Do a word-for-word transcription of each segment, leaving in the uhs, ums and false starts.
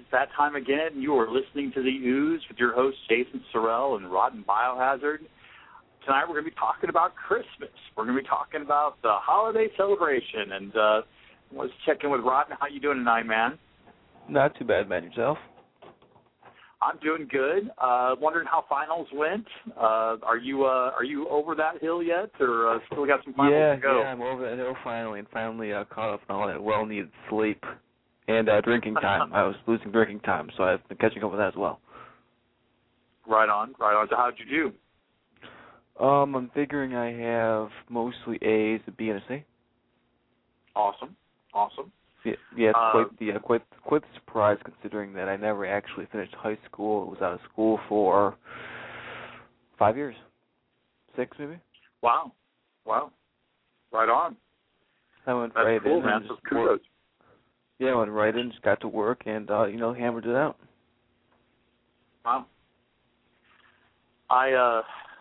It's that time again. You are listening to The Ooze with your hosts, Jason Sorrell and Rotten Biohazard. Tonight we're going to be talking about Christmas. We're going to be talking about the holiday celebration. And uh, let's check in with Rotten. How you doing tonight, man? Not too bad, man. Yourself? I'm doing good. Uh, wondering how finals went. Uh, are you uh, are you over that hill yet, or uh, still got some finals yeah, to go? Yeah, I'm over that hill finally, and finally uh, caught up on all that well-needed sleep and uh, drinking time. I was losing drinking time, so I've been catching up with that as well. Right on, right on. So how'd you do? Um, I'm figuring I have mostly A's, a B, and a C. Awesome, awesome. Yeah, yeah it's uh, quite the uh, quite quite the surprise considering that I never actually finished high school. I was out of school for five years, six maybe. Wow, wow, right on. I went That's right cool, in. man. So kudos. Yeah, I went right in, just got to work, and uh, you know, hammered it out. Wow. I uh,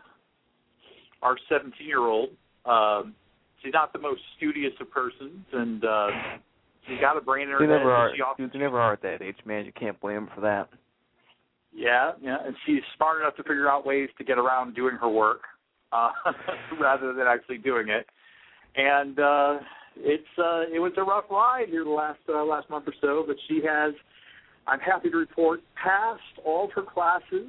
our seventeen-year-old. Um, she's not the most studious of persons, and uh, she's got a brain in her they head. Never are, she often, dude, they never are at that age, man. You can't blame them for that. Yeah, yeah, and she's smart enough to figure out ways to get around doing her work uh, rather than actually doing it. And uh, it's uh, it was a rough ride here the last uh, last month or so, but she has, I'm happy to report, passed all of her classes.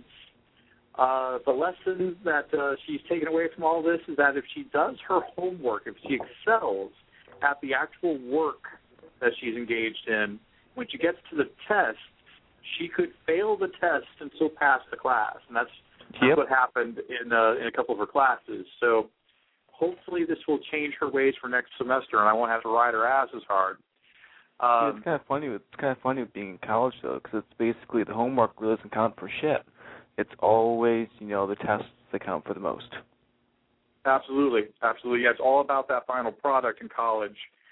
Uh, the lesson that uh, she's taken away from all this is that if she does her homework, if she excels at the actual work that she's engaged in, when she gets to the test, she could fail the test and still pass the class. And that's, that's yep. what happened in, uh, in a couple of her classes. So hopefully this will change her ways for next semester, and I won't have to ride her ass as hard. Um, yeah, it's kind of funny. With, it's kind of funny with being in college, though, because it's basically the homework really doesn't count for shit. It's always, you know, the tests that count for the most. Absolutely, absolutely. Yeah, it's all about that final product in college.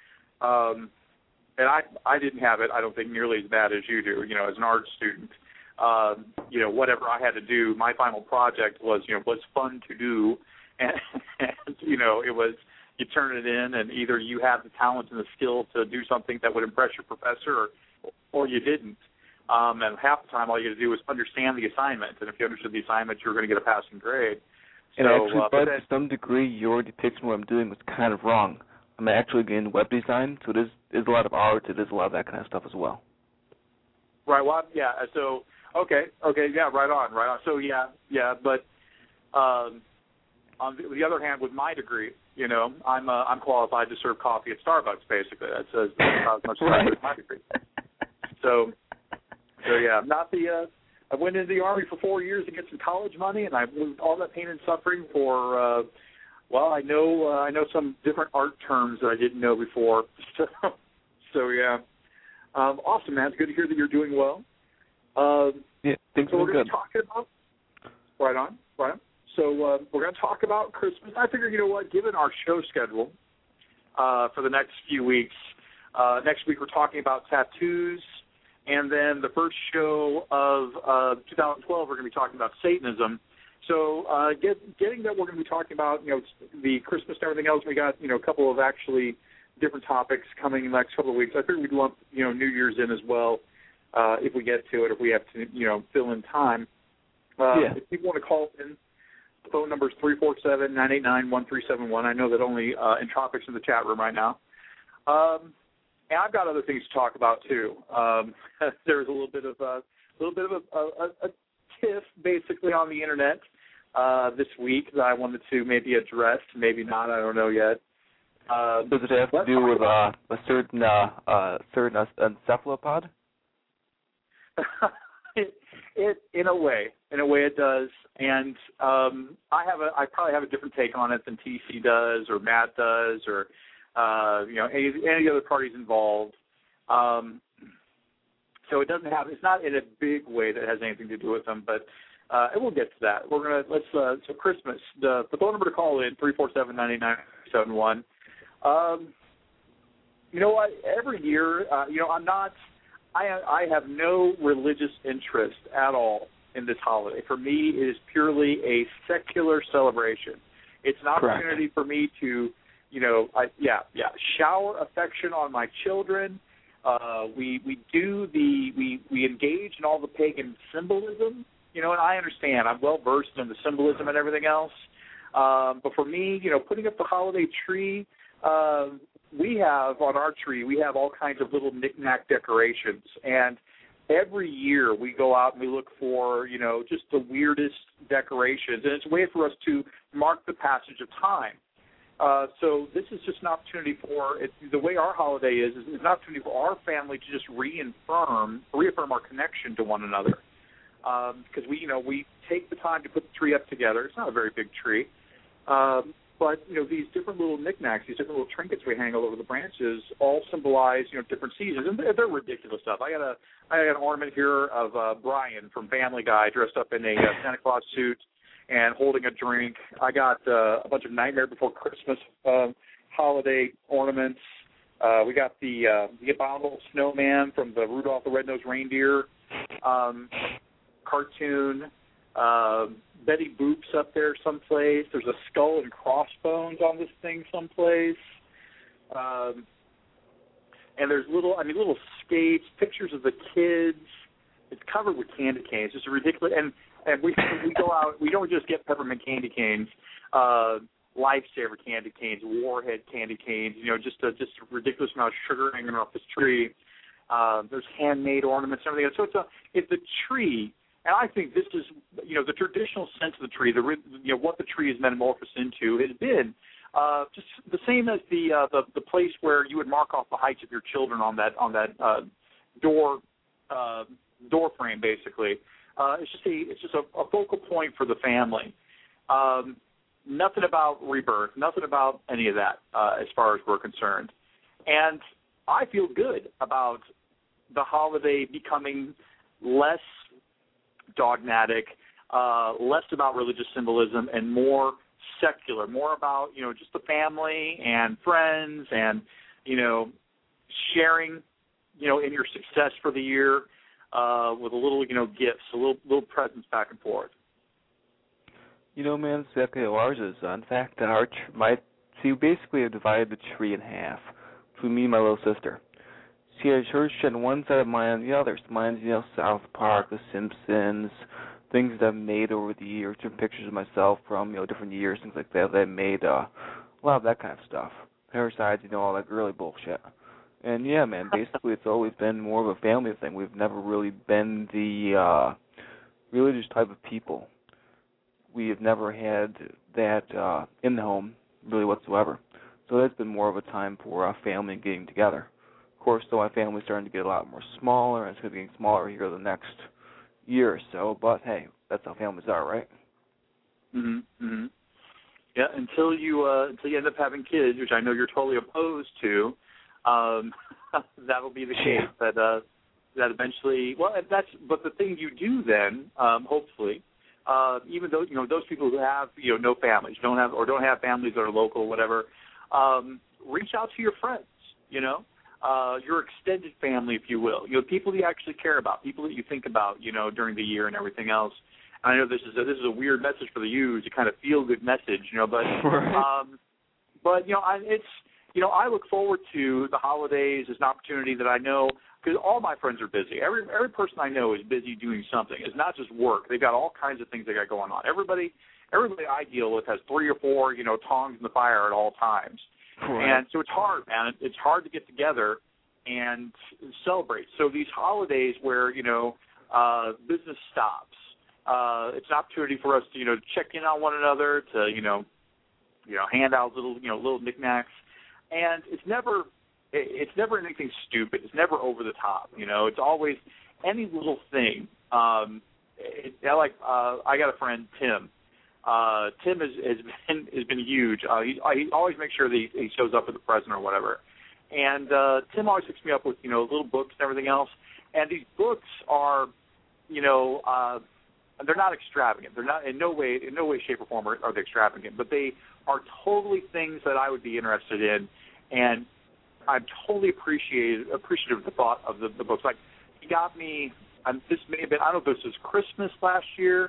Um, and I, I didn't have it, I don't think, nearly as bad as you do. You know, as an art student, um, you know, whatever I had to do, my final project was, you know, was fun to do, and, and you know, it was you turn it in, and either you have the talent and the skill to do something that would impress your professor, or, or you didn't. Um, and half the time, all you had to do was understand the assignment, and if you understood the assignment, you were going to get a passing grade. And so, actually, uh, but to some degree, your depiction of what I'm doing was kind of wrong. I'm actually in web design, so it is, is a lot of art, it is a lot of that kind of stuff as well. Right, well, yeah, so, okay, okay, yeah, right on, right on. So, yeah, yeah, but um, on the, the other hand, with my degree, you know, I'm uh, I'm qualified to serve coffee at Starbucks, basically. That's, uh, that's about as much as I do with my degree. So, so yeah, not the, uh, I went into the Army for four years to get some college money, and I moved all that pain and suffering for, uh, well, I know uh, I know some different art terms that I didn't know before. So, so yeah. Um, awesome, man. It's good to hear that you're doing well. Um, yeah, things so are we're going good. to be talking about, right on, right on. So uh, we're going to talk about Christmas. I figure, you know what, given our show schedule uh, for the next few weeks, uh, next week we're talking about tattoos, and then the first show of uh, two thousand twelve we're going to be talking about Satanism. So uh, get, getting that we're going to be talking about, you know, the Christmas and everything else, we got, you know, a couple of actually different topics coming in the next couple of weeks. I figured we'd lump, you know, New Year's in as well uh, if we get to it, if we have to, you know, fill in time. Uh, yeah. If people want to call in, the phone number is three four seven, nine eight nine, one three seven one. I know that only uh, Entropic's in the chat room right now. Um, and I've got other things to talk about, too. Um, there's a little bit of a, little bit of a, a, a tiff, basically, on the Internet uh, this week that I wanted to maybe address, maybe not, I don't know yet. Uh, Does it have to do with uh, a certain uh, uh, certain uh, encephalopod? it, it, in a way, in a way, it does. And um, I have a, I probably have a different take on it than T C does, or Matt does, or uh, you know, any, any other parties involved. Um, so it doesn't have, it's not in a big way that has anything to do with them, but. Uh, and we'll get to that. We're gonna let's uh, so Christmas. The the phone number to call in three four seven nine eight nine seven one. Um, you know what? Every year, uh, you know, I'm not. I I have no religious interest at all in this holiday. For me, it is purely a secular celebration. It's an opportunity Correct. for me to, you know, I, yeah, yeah, shower affection on my children. Uh, we we do the we we engage in all the pagan symbolism, you know, and I understand. I'm well versed in the symbolism and everything else. Um, but for me, you know, putting up the holiday tree, uh, we have on our tree we have all kinds of little knick-knack decorations, and every year we go out and we look for, you know, just the weirdest decorations, and it's a way for us to mark the passage of time. Uh, so this is just an opportunity for, it, the way our holiday is, is an opportunity for our family to just reaffirm, reaffirm our connection to one another. Because um, we, you know, we take the time to put the tree up together. It's not a very big tree. Um, but, you know, these different little knickknacks, these different little trinkets we hang all over the branches all symbolize, you know, different seasons. And they're, they're ridiculous stuff. I got a, I got an ornament here of uh, Brian from Family Guy dressed up in a uh, Santa Claus suit and holding a drink. I got uh, a bunch of Nightmare Before Christmas um, holiday ornaments. Uh, we got the uh, the abominable snowman from the Rudolph the Red-Nosed Reindeer um, cartoon. Uh, Betty Boop's up there someplace. There's a skull and crossbones on this thing someplace. Um, and there's little, I mean, little skates, pictures of the kids. It's covered with candy canes. It's ridiculous. And And we we go out. We don't just get peppermint candy canes, uh, Lifesaver candy canes, Warhead candy canes. You know, just a just a ridiculous amount of sugar hanging off this tree. Uh, there's handmade ornaments and everything. So it's a it's a tree, and I think this is, you know, the traditional sense of the tree. The you know what the tree is metamorphosed into has been uh, just the same as the, uh, the the place where you would mark off the heights of your children on that on that uh, door uh, door frame, basically. Uh, it's just a it's just a, a focal point for the family. Um, nothing about rebirth, nothing about any of that uh, as far as we're concerned. And I feel good about the holiday becoming less dogmatic, uh, less about religious symbolism, and more secular, more about, you know, just the family and friends and, you know, sharing, you know, in your success for the year. Uh, with a little, you know, gifts, a little little presents back and forth. You know, man, it's exactly how ours is. In fact, our tr- my see, we basically have divided the tree in half between me and my little sister. She has hers on one side, of mine on the other. So mine's, you know, South Park, The Simpsons, things that I've made over the years, different pictures of myself from, you know, different years, things like that. That I made uh, a lot of that kind of stuff. Her side's, you know, all that girly bullshit. And, yeah, man, basically it's always been more of a family thing. We've never really been the uh, religious type of people. We have never had that uh, in the home, really, whatsoever. So that's been more of a time for our family and getting together. Of course, though, my family's starting to get a lot more smaller, and it's going to be getting smaller here the next year or so. But, hey, that's how families are, right? Mm-hmm. Mm-hmm. Yeah, until you, uh, until you end up having kids, which I know you're totally opposed to, Um, that'll be the case. That uh, that eventually, well, that's. But the thing you do then, um, hopefully, uh, even though you know those people who have you know no families, don't have or don't have families that are local, or whatever, um, reach out to your friends. You know, uh, your extended family, if you will. You know, people that you actually care about, people that you think about. You know, during the year and everything else. And I know this is a, this is a weird message for the youth, a kind of feel good message. You know, but um, but you know, I, it's. You know, I look forward to the holidays as an opportunity that I know, because all my friends are busy. Every every person I know is busy doing something. It's not just work. They've got all kinds of things they got going on. Everybody everybody I deal with has three or four, you know, tongs in the fire at all times. Right. And so it's hard, man. It's hard to get together and celebrate. So these holidays where, you know, uh, business stops, uh, it's an opportunity for us to, you know, check in on one another, to, you know, you know, hand out little, you know, little knickknacks. And it's never it's never anything stupid. It's never over the top. You know, it's always any little thing. Um, it, I like uh, I got a friend, Tim. Uh, Tim has, has been has been huge. Uh, he, he always makes sure that he, he shows up at the present or whatever. And uh, Tim always hooks me up with, you know, little books and everything else. And these books are, you know, uh, they're not extravagant. They're not in no way in no way, shape, or form are, are they extravagant. But they are totally things that I would be interested in, and I'm totally appreciated, appreciative of the thought of the, the books. Like, he got me, um, this may have been, I don't know if this was Christmas last year,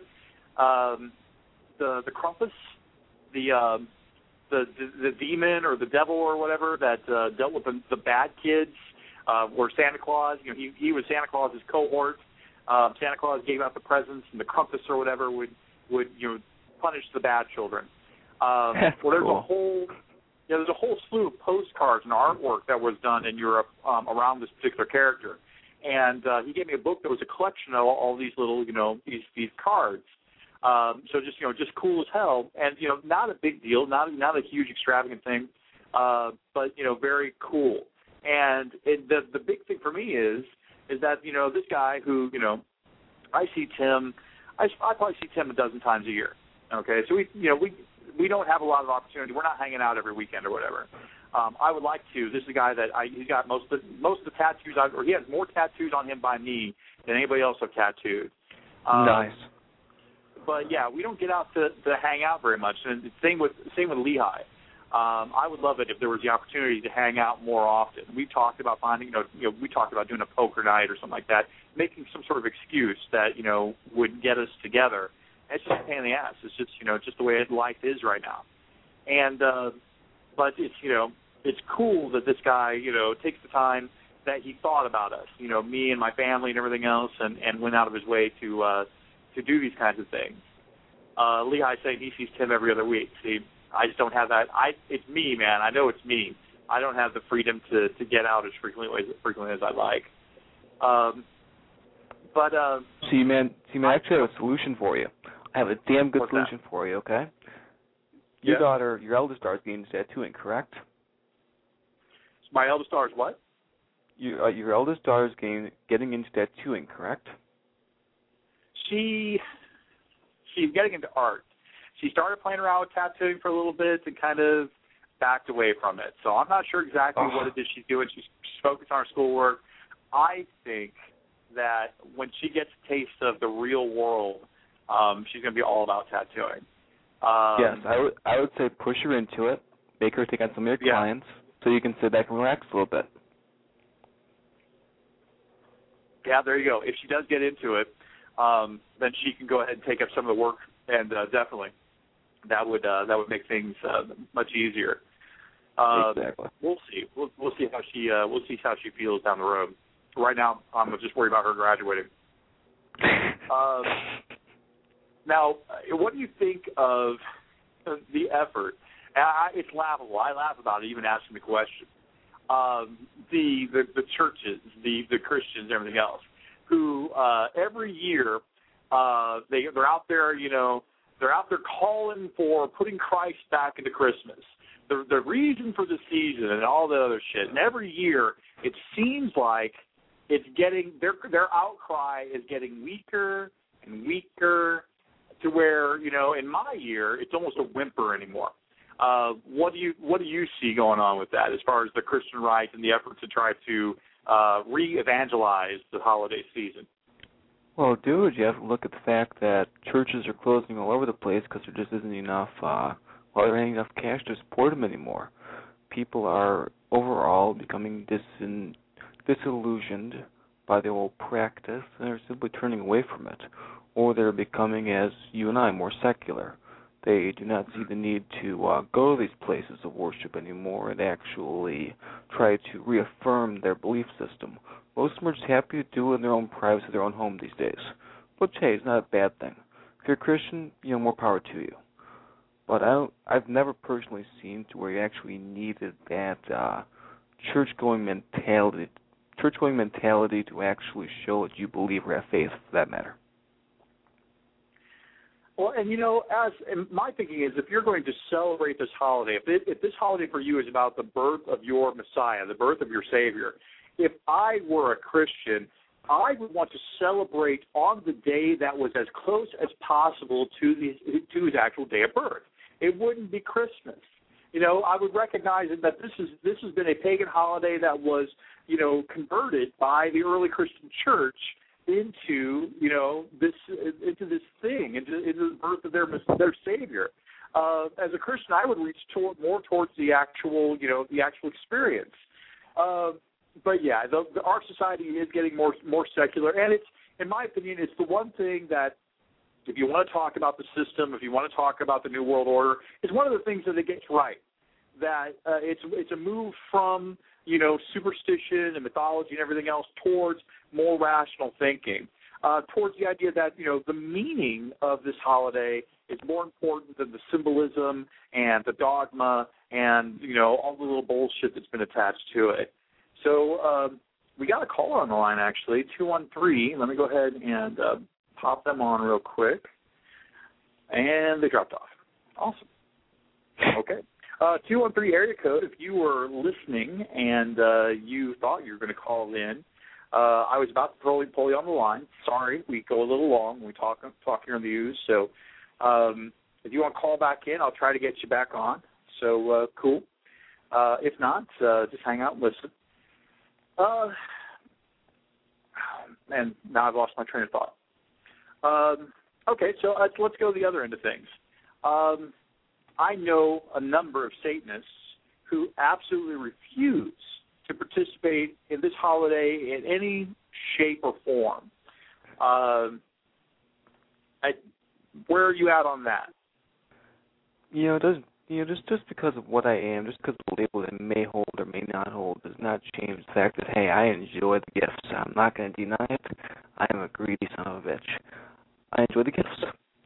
um, the the Krampus, the, um, the the the demon or the devil or whatever that uh, dealt with the, the bad kids uh, where Santa Claus, you know, he he was Santa Claus's cohort. Um, Santa Claus gave out the presents, and the Krampus or whatever would would you know punish the bad children. Um, That's well, there's cool. a whole yeah, there's a whole slew of postcards and artwork that was done in Europe um, around this particular character. And uh, he gave me a book that was a collection of all, all these little, you know, these these cards. Um, so just, you know, just cool as hell. And, you know, not a big deal, not not a huge extravagant thing, uh, but, you know, very cool. And it, the the big thing for me is is that, you know, this guy who, you know, I see Tim, I, I probably see Tim a dozen times a year. Okay, so we, you know, we we don't have a lot of opportunity. We're not hanging out every weekend or whatever. Um, I would like to. This is a guy that I, he's got most of the, most of the tattoos, I've, or he has more tattoos on him by me than anybody else I've tattooed. Um, nice. But yeah, we don't get out to, to hang out very much. And the same with same with Lehigh. Um, I would love it if there was the opportunity to hang out more often. We talked about finding, you know, you know, we talked about doing a poker night or something like that, making some sort of excuse that, you know, would get us together. It's just a pain in the ass. It's just, you know, just the way life is right now. And uh, but it's, you know, it's cool that this guy, you know, takes the time that he thought about us, you know, me and my family and everything else, and, and went out of his way to uh, to do these kinds of things. Uh, Lehigh saying he sees Tim every other week. See, I just don't have that. I it's me, man. I know it's me. I don't have the freedom to, to get out as frequently as frequently as I like. Um, but uh, see, man, see, man, I actually have a solution for you. I have a damn good What's solution that? for you. Okay. Your yeah. daughter, your eldest daughter, is getting tattooing, correct? My eldest daughter is what? You, uh, your eldest daughter is getting getting into tattooing, correct? She she's getting into art. She started playing around with tattooing for a little bit and kind of backed away from it. So I'm not sure exactly oh. what it is she's doing. She's, she's focused on her schoolwork. I think that when she gets a taste of the real world, um, she's going to be all about tattooing. Um, yes, I would I would say push her into it. Make her take on some of your yeah. clients so you can sit back and relax a little bit. Yeah, there you go. If she does get into it, um, then she can go ahead and take up some of the work, and uh, definitely that would uh, that would make things uh, much easier. Uh, exactly. We'll see. We'll we'll see how she uh, we'll see how she feels down the road. Right now, I'm just worried about her graduating. um, now, what do you think of the effort? I, it's laughable. I laugh about it, even asking the question. Um, the, the the churches, the the Christians, everything else, who uh, every year uh, they they're out there, you know, they're out there calling for putting Christ back into Christmas, the the reason for the season, and all the other shit. And every year, it seems like it's getting their their outcry is getting weaker and weaker, to where, you know, in my year, it's almost a whimper anymore. Uh, what do you what do you see going on with that as far as the Christian right and the effort to try to uh, re-evangelize the holiday season? Well, dude, you have to look at the fact that churches are closing all over the place because there just isn't enough, uh, well, there ain't enough cash to support them anymore. People are overall becoming disin- disillusioned by the old practice, and they're simply turning away from it. Or they're becoming, as you and I, more secular. They do not see the need to uh, go to these places of worship anymore and actually try to reaffirm their belief system. Most of them are just happy to do it in their own privacy, their own home these days. Which, hey, is not a bad thing. If you're a Christian, you know, more power to you. But I don't, I've never personally seen to where you actually needed that uh, church-going mentality, church-going mentality to actually show that you believe or have faith, for that matter. Well, and you know, as and my thinking is, if you're going to celebrate this holiday, if, it, if this holiday for you is about the birth of your Messiah, the birth of your Savior, if I were a Christian, I would want to celebrate on the day that was as close as possible to the to his actual day of birth. It wouldn't be Christmas. You know, I would recognize that this is this has been a pagan holiday that was, you know, converted by the early Christian church into, you know, this into this thing, into, into the birth of their their Savior. Uh, as a Christian, I would reach toward, more towards the actual, you know, the actual experience. Uh, but yeah, the, the, our society is getting more more secular, and it's, in my opinion, it's the one thing that, if you want to talk about the system, if you want to talk about the New World Order, it's one of the things that it gets right. That uh, it's it's a move from you know, superstition and mythology and everything else towards more rational thinking, uh, towards the idea that, you know, the meaning of this holiday is more important than the symbolism and the dogma and, you know, all the little bullshit that's been attached to it. So um, we got a caller on the line, actually, two one three. Let me go ahead and uh, pop them on real quick. And they dropped off. Awesome. Okay. Uh, two one three area code, if you were listening and uh, you thought you were going to call in, uh, I was about to pull, pull you on the line. Sorry, we go a little long when we talk, talk here on the Ooze. So um, if you want to call back in, I'll try to get you back on. So uh, cool. Uh, if not, uh, just hang out and listen. Uh, and now I've lost my train of thought. Um, okay, so uh, let's go to the other end of things. Um, I know a number of Satanists who absolutely refuse to participate in this holiday in any shape or form. Um, I, where are you at on that? You know, it does, you know, just just because of what I am, just because of the label that may hold or may not hold, does not change the fact that, hey, I enjoy the gifts. I'm not going to deny it. I am a greedy son of a bitch. I enjoy the gifts.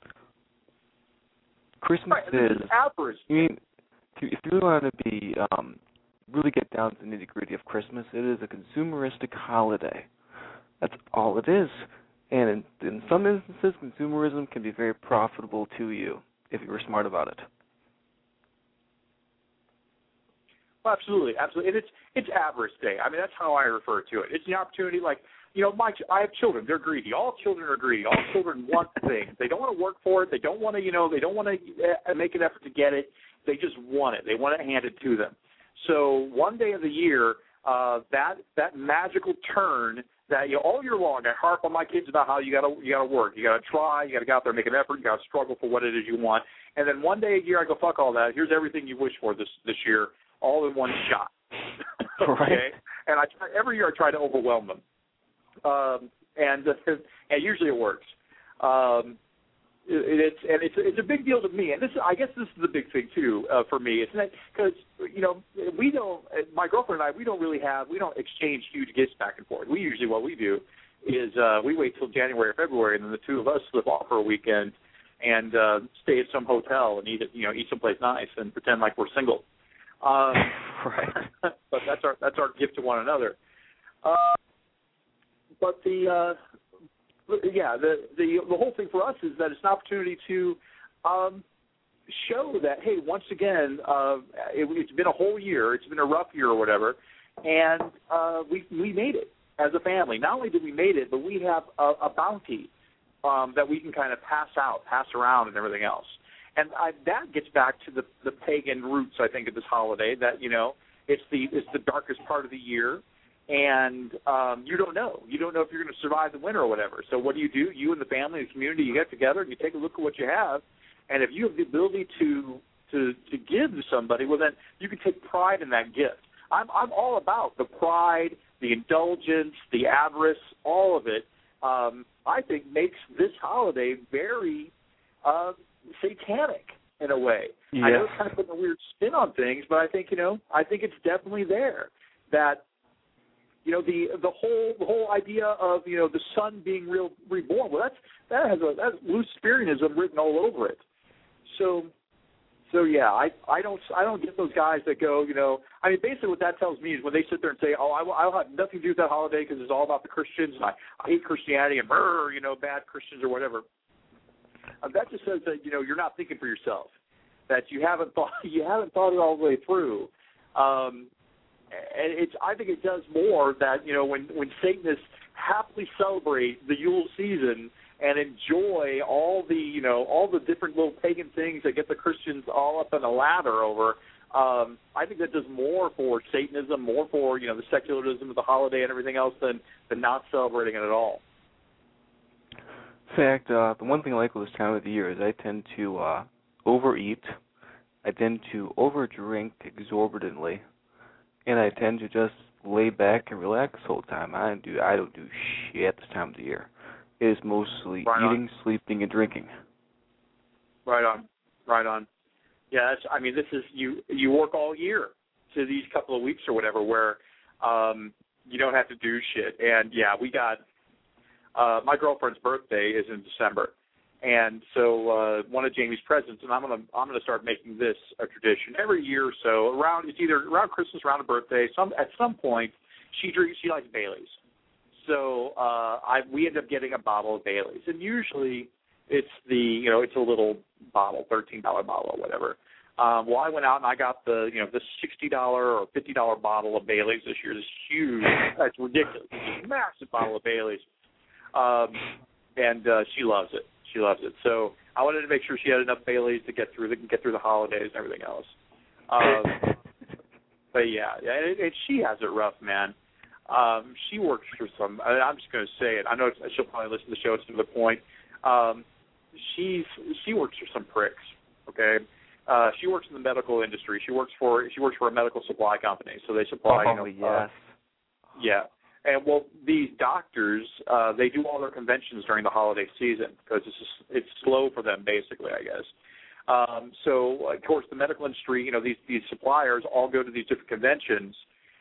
Christmas right, is, avarice. I mean, if you really want to be, um, really get down to the nitty-gritty of Christmas, it is a consumeristic holiday. That's all it is. And in, in some instances, consumerism can be very profitable to you if you were smart about it. Well, absolutely, absolutely. And it's it's avarice day. I mean, that's how I refer to it. It's the opportunity, like, you know, my I have children. They're greedy. All children are greedy. All children want things. They don't want to work for it. They don't want to, you know, they don't want to make an effort to get it. They just want it. They want it handed to them. So one day of the year, uh, that that magical turn that, you know, all year long I harp on my kids about how you gotta you gotta work, you gotta try, you gotta go out there and make an effort, you gotta struggle for what it is you want. And then one day a year I go, fuck all that. Here's everything you wish for this this year, all in one shot. Okay, right. and I try, every year I try to overwhelm them. Um, and uh, and usually it works. Um, it, it's and it's it's a big deal to me. And this, I guess, this is the big thing too uh, for me. It's not because, you know, we don't. My girlfriend and I, we don't really have we don't exchange huge gifts back and forth. We usually what we do is uh, we wait till January or February, and then the two of us slip off for a weekend and uh, stay at some hotel and eat you know eat someplace nice and pretend like we're single. Um, right. But that's our that's our gift to one another. Uh, But the uh, yeah, the, the the whole thing for us is that it's an opportunity to um, show that, hey, once again, uh, it, it's been a whole year, it's been a rough year or whatever, and uh, we we made it as a family. Not only did we made it, but we have a, a bounty um, that we can kind of pass out, pass around, and everything else. And I, that gets back to the the pagan roots, I think, of this holiday. That, you know, it's the it's the darkest part of the year. And um, you don't know. You don't know if you're going to survive the winter or whatever. So what do you do? You and the family, the community, you get together and you take a look at what you have. And if you have the ability to to, to give to somebody, well, then you can take pride in that gift. I'm I'm all about the pride, the indulgence, the avarice, all of it. Um, I think makes this holiday very uh, satanic in a way. Yeah. I know it's kind of putting a weird spin on things, but I think you know I think it's definitely there that. You know, the the whole the whole idea of, you know, the sun being real reborn. Well, that's that has a that's Luciferianism written all over it. So, so yeah, I I don't I don't get those guys that go, you know. I mean, basically what that tells me is when they sit there and say, oh, I I'll have nothing to do with that holiday because it's all about the Christians and I, I hate Christianity and brr, you know, bad Christians or whatever. Uh, that just says that, you know, you're not thinking for yourself. That you haven't thought you haven't thought it all the way through. Um, And it's, I think it does more that, you know, when, when Satanists happily celebrate the Yule season and enjoy all the, you know, all the different little pagan things that get the Christians all up on a ladder over, um, I think that does more for Satanism, more for, you know, the secularism of the holiday and everything else than, than not celebrating it at all. In fact, uh, the one thing I like with this time of the year is I tend to uh, overeat. I tend to overdrink exorbitantly. And I tend to just lay back and relax the whole time. I don't do I don't do shit this time of the year. It is mostly right eating, on. sleeping, and drinking. Right on, right on. Yeah, that's, I mean, this is you. You work all year to these couple of weeks or whatever, where Um, you don't have to do shit. And yeah, we got uh, my girlfriend's birthday is in December, and so uh, one of Jamie's presents, and I'm gonna I'm gonna start making this a tradition every year or so. Around it's either around Christmas, around her birthday. Some at some point she drinks. She likes Baileys, so uh, I we end up getting a bottle of Baileys, and usually it's the you know it's a little bottle, thirteen dollar bottle or whatever. Um, well, I went out and I got the, you know, the sixty dollar or fifty dollar bottle of Baileys this year. This huge, it's ridiculous, it's a massive bottle of Baileys, um, and uh, she loves it. She loves it. So I wanted to make sure she had enough Baileys to get through the get through the holidays and everything else. Um, but yeah, yeah, and, and she has it rough, man. Um, she works for some. I, I'm just going to say it. I know it's, she'll probably listen to the show to the point. Um, she's she works for some pricks. Okay. Uh, she works in the medical industry. She works for she works for a medical supply company. So they supply. Oh, you know, yes. Uh, yeah, and well, these doctors uh, they do all their conventions during the holiday season because it's just, it's slow for them, basically, I guess. Um, so of course, the medical industry, you know, these these suppliers all go to these different conventions,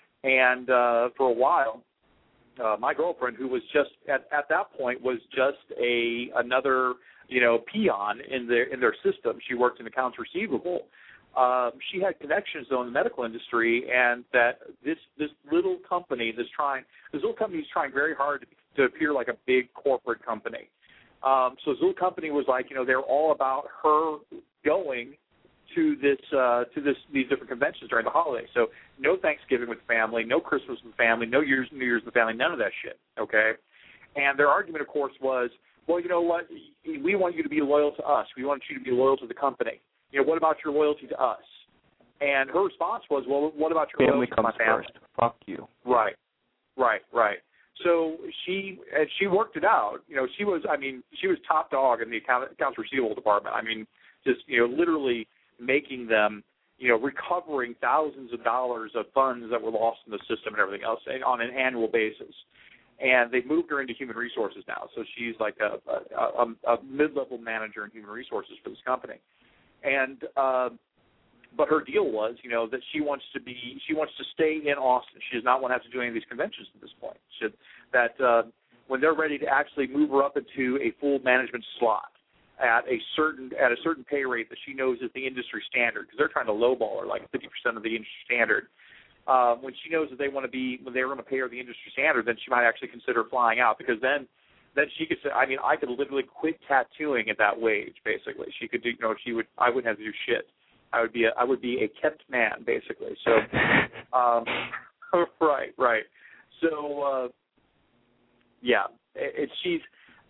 and uh, for a while, uh, my girlfriend, who was just at at that point was just a another. you know, peon in their in their system. She worked in accounts receivable. Um, she had connections though in the medical industry, and that this this little company, this trying this little company is trying very hard to, to appear like a big corporate company. Um, so this little company was like, you know, they're all about her going to this uh, to this these different conventions during the holidays. So no Thanksgiving with family, no Christmas with family, no Year's New Year's with family, none of that shit. Okay, and their argument, of course, was, well, you know what? We want you to be loyal to us. We want you to be loyal to the company. You know, what about your loyalty to us? And her response was, well, what about your family loyalty comes to my family? First. Fuck you. Right, right, right. So she and she worked it out. You know, she was, I mean, she was top dog in the account, accounts receivable department. I mean, just, you know, literally making them, you know, recovering thousands of dollars of funds that were lost in the system and everything else on an annual basis. And they've moved her into human resources now. So she's like a, a, a, a mid-level manager in human resources for this company. And uh, but her deal was, you know, that she wants to be, she wants to stay in Austin. She does not want to have to do any of these conventions at this point. She, that uh, when they're ready to actually move her up into a full management slot at a certain at a certain pay rate that she knows is the industry standard, because they're trying to lowball her like fifty percent of the industry standard. Uh, when she knows that they want to be, when they're going to pay her the industry standard, then she might actually consider flying out, because then, then she could say, I mean, I could literally quit tattooing at that wage. Basically, she could do, you know, she would, I wouldn't have to do shit. I would be, a, I would be a kept man, basically. So, um, right, right. So, uh, yeah, it, it, she's,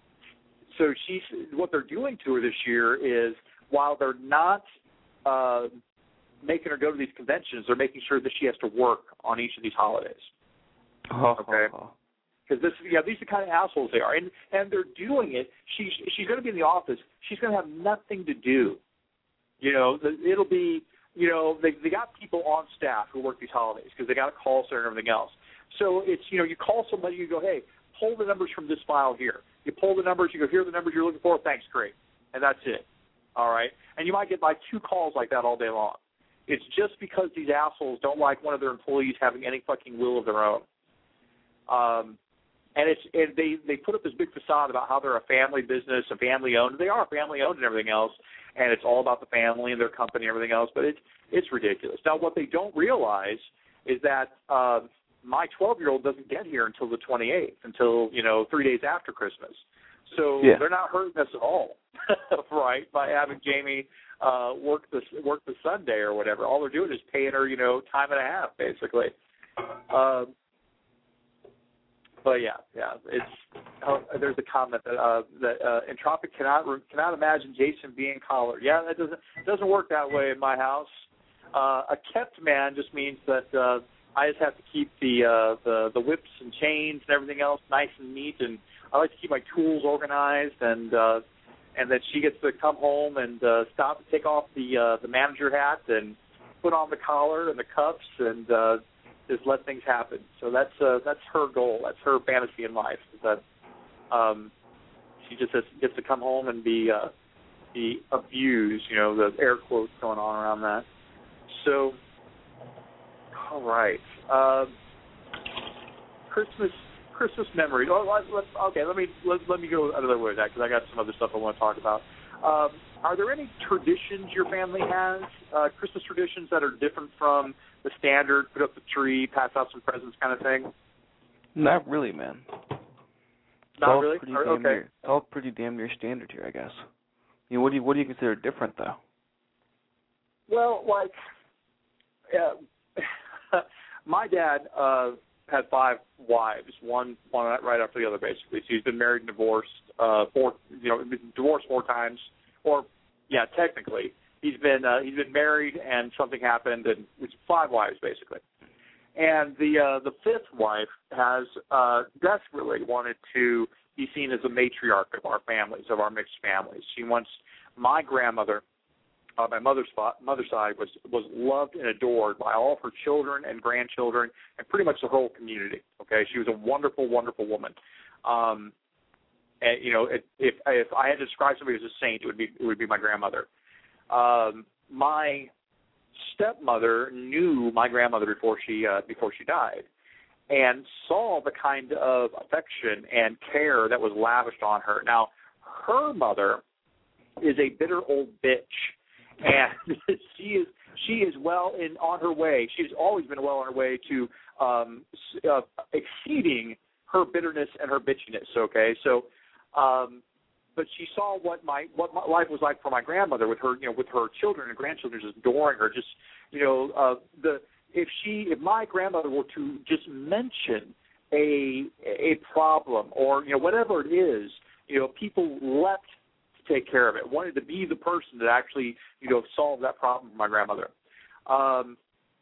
so she's, what they're doing to her this year is, while they're not. Uh, making her go to these conventions, they're making sure that she has to work on each of these holidays. Oh, okay? Because this, yeah, these are the kind of assholes they are, and and they're doing it. She's she's going to be in the office. She's going to have nothing to do. You know, it'll be, you know, they they got people on staff who work these holidays because they got a call center and everything else. So it's, you know, you call somebody, you go, hey, pull the numbers from this file here. You pull the numbers, you go, here are the numbers you're looking for. Thanks, great, and that's it. All right, and you might get like two calls like that all day long. It's just because these assholes don't like one of their employees having any fucking will of their own. Um, and it's and they, they put up this big facade about how they're a family business, a family owned. They are family owned and everything else, and it's all about the family and their company and everything else. But it's it's ridiculous. Now, what they don't realize is that uh, my twelve-year-old doesn't get here until the twenty-eighth, until, you know, three days after Christmas. So yeah. They're not hurting us at all, right, by having Jamie uh, work the work the Sunday or whatever. All they're doing is paying her, you know, time and a half, basically. Um, but yeah, yeah, it's oh, there's a comment that uh, that uh, Entropic cannot cannot imagine Jason being collared. Yeah, that doesn't doesn't work that way in my house. Uh, a kept man just means that uh, I just have to keep the uh, the the whips and chains and everything else nice and neat, and I like to keep my tools organized, and uh, and then she gets to come home and uh, stop, take off the uh, the manager hat and put on the collar and the cuffs and uh, just let things happen. So that's uh, that's her goal. That's her fantasy in life. Is that um, she just has, gets to come home and be uh, be abused. You know, the air quotes going on around that. So, all right. Uh, Christmas Christmas memories. Oh, let, let, okay, let me let, let me go another way with that because I got some other stuff I want to talk about. Um, are there any traditions your family has, uh, Christmas traditions that are different from the standard, put up the tree, pass out some presents kind of thing? Not really, man. It's Not all really? Pretty Or, damn okay. near, it's all pretty damn near standard here, I guess. You know, what do you what do you consider different, though? Well, like, uh, my dad uh, had five wives, one one right after the other, basically. So he's been married and divorced uh, four, you know, been divorced four times, or yeah, technically, he's been uh, he's been married and something happened, and it's five wives basically. And the uh, the fifth wife has uh, desperately wanted to be seen as a matriarch of our families, of our mixed families. She wants my grandmother. Uh, my mother's mother's side was was loved and adored by all of her children and grandchildren and pretty much the whole community. Okay, she was a wonderful, wonderful woman. Um, and you know, if if if I had to describe somebody as a saint, it would be it would be my grandmother. Um, my stepmother knew my grandmother before she uh, before she died, and saw the kind of affection and care that was lavished on her. Now, her mother is a bitter old bitch. And she is she is well in on her way. She's always been well on her way to um, uh, exceeding her bitterness and her bitchiness. Okay, so, um, but she saw what my what my life was like for my grandmother with her, you know, with her children and grandchildren just adoring her. Just you know, uh, the if she if my grandmother were to just mention a a problem or you know whatever it is, you know, people leapt take care of it, wanted to be the person that actually, you know, solved that problem for my grandmother. Um,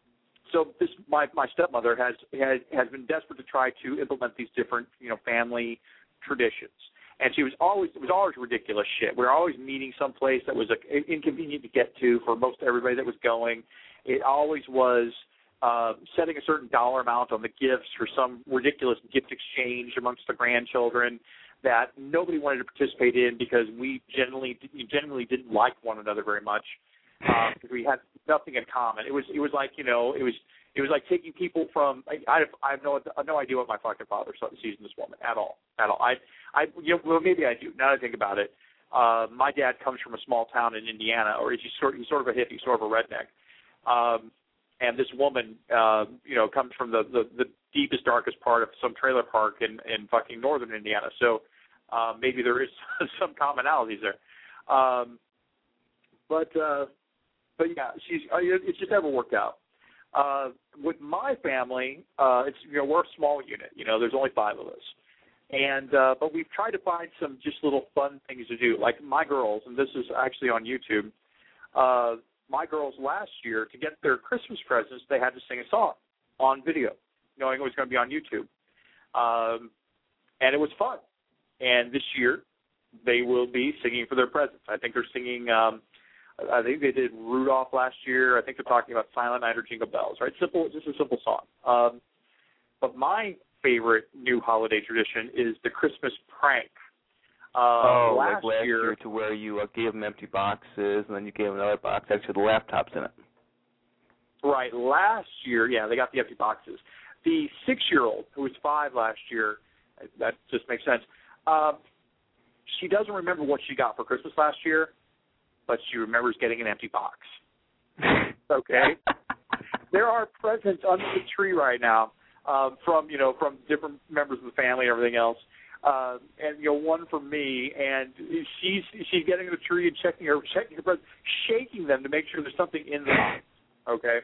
so this, my, my stepmother has, has has been desperate to try to implement these different, you know, family traditions. And she was always, it was always ridiculous shit. We were always meeting someplace that was uh, inconvenient to get to for most everybody that was going. It always was uh, setting a certain dollar amount on the gifts for some ridiculous gift exchange amongst the grandchildren that nobody wanted to participate in because we generally generally didn't like one another very much uh, because we had nothing in common. It was it was like you know it was it was like taking people from I I have, I have no I have no idea what my fucking father sees in this woman at all at all. I I you know well maybe I do now that I think about it. Uh, my dad comes from a small town in Indiana, or he's sort he's sort of a hippie, sort of a redneck. Um, and this woman, uh, you know, comes from the, the, the deepest, darkest part of some trailer park in, in fucking northern Indiana. So uh, maybe there is some commonalities there. Um, but, uh, but yeah, she's it's just never worked out. Uh, with my family, uh, it's you know we're a small unit. You know, there's only five of us, and uh, but we've tried to find some just little fun things to do. Like my girls, and this is actually on YouTube. Uh, My girls last year, to get their Christmas presents, they had to sing a song on video, knowing it was going to be on YouTube. Um, and it was fun. And this year, they will be singing for their presents. I think they're singing, um, I think they did Rudolph last year. I think they're talking about Silent Night or Jingle Bells, right? Simple, just a simple song. Um, but my favorite new holiday tradition is the Christmas prank. Uh, oh, last like last year, year to where you uh, gave them empty boxes, and then you gave them another box actually with the laptops in it. Right. Last year, yeah, they got the empty boxes. The six-year-old, who was five last year, that just makes sense, uh, she doesn't remember what she got for Christmas last year, but she remembers getting an empty box. Okay? There are presents under the tree right now um, from, you know, from different members of the family and everything else. Uh, and you know, one for me, and she's she's getting the tree and checking her checking her presents, shaking them to make sure there's something in the box. Okay,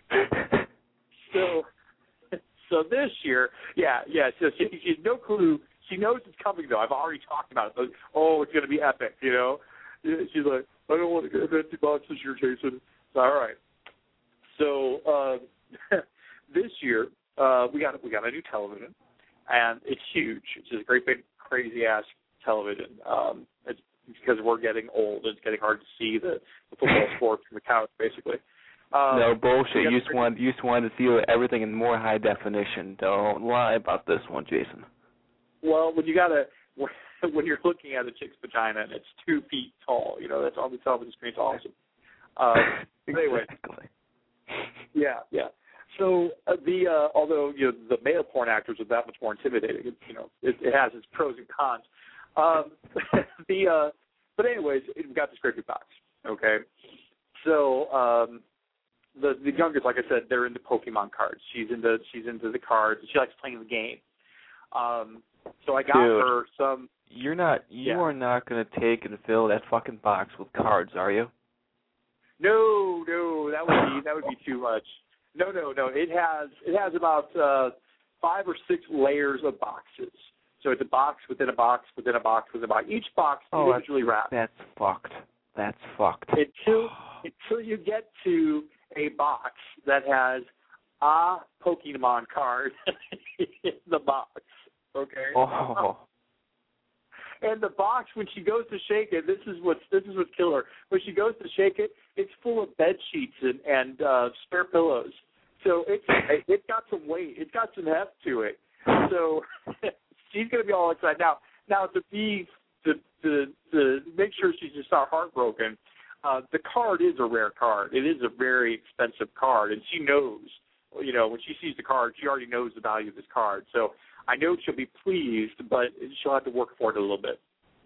so so this year, yeah, yeah. So she, she has no clue. She knows it's coming though. I've already talked about it. So, oh, it's going to be epic, you know. She's like, I don't want to get an empty box this year, Jason. It's all right. So uh, this year, uh, we got we got a new television, and it's huge. It's just a great big, crazy-ass television. Um, it's because we're getting old. It's getting hard to see the, the football sports from the couch, basically. Um, no bullshit. You just, want, you just wanted to see everything in more high definition. Don't lie about this one, Jason. Well, when you gotta, when you're looking at a chick's vagina and it's two feet tall, you know, that's on the television screen. It's awesome. Uh, exactly. Anyway, yeah, yeah. So uh, the uh, although you know the male porn actors are that much more intimidating, it, you know it, it has its pros and cons. Um, the uh, but anyways, we got this great big box. Okay, so um, the the youngest, like I said, they're into Pokemon cards. She's into she's into the cards. She likes playing the game. Um, so I got Dude, her some. You're not. You yeah. are not going to take and fill that fucking box with cards, are you? No, no, that would be that would be too much. No, no, no. It has it has about uh, five or six layers of boxes. So it's a box within a box within a box within a box. Each box oh, individually wrapped. That's fucked. That's fucked. Until until you get to a box that has a Pokemon card in the box. Okay. Oh. And the box, when she goes to shake it, this is what's this is what's killer. When she goes to shake it, it's full of bed sheets and, and uh, spare pillows. So it's it's got some weight. It's got some heft to it. So she's gonna be all excited. Now, now to be to to, to make sure she's just not heartbroken, uh, the card is a rare card. It is a very expensive card, and she knows. You know, when she sees the card, she already knows the value of this card. So I know she'll be pleased, but she'll have to work for it a little bit.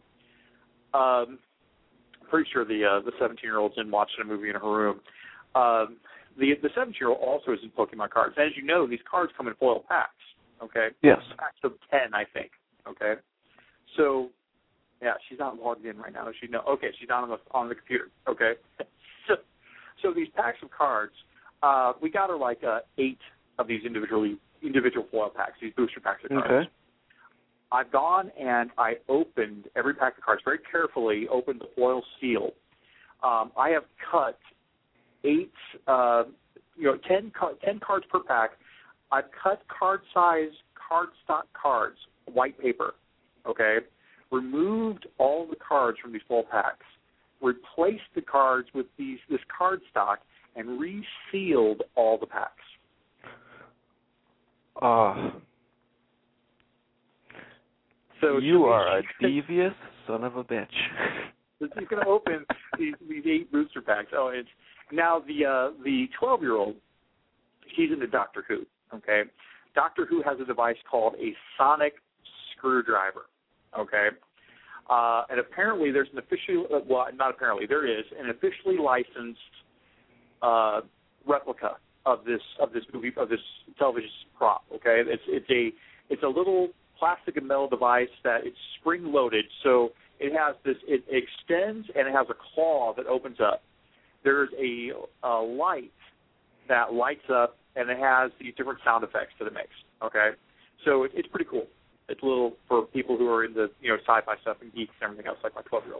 Um, pretty sure the uh, the seventeen-year-old's in watching a movie in her room. Um, the the seventeen-year-old also is in Pokemon cards. And as you know, these cards come in foil packs. Okay. Yes. Packs of ten, I think. Okay. So, yeah, she's not logged in right now. She no. Okay, she's not on the on the computer. Okay. so, so these packs of cards, uh, we got her like uh, eight of these individually. individual foil packs, these booster packs of cards. Okay. I've gone and I opened every pack of cards very carefully, opened the foil seal. Um, I have cut eight, uh, you know, ten, ten cards per pack. I've cut card-size cardstock cards, white paper, okay, removed all the cards from these foil packs, replaced the cards with these this cardstock, and resealed all the packs. Oh. So you are a devious son of a bitch. She's going to open these, these eight booster packs. Oh, it's now the uh, the twelve-year-old. She's into Doctor Who. Okay, Doctor Who has a device called a sonic screwdriver. Okay, uh, and apparently there's an official. Uh, well, not apparently, there is an officially licensed uh, replica of this of this movie of this television prop. Okay, it's it's a it's a little plastic and metal device that it's spring loaded, so it has this it extends and it has a claw that opens up. There's a, a light that lights up and it has these different sound effects that it makes. Okay, so it, it's pretty cool. It's a little for people who are into you know sci-fi stuff and geeks and everything else, like my twelve-year-old.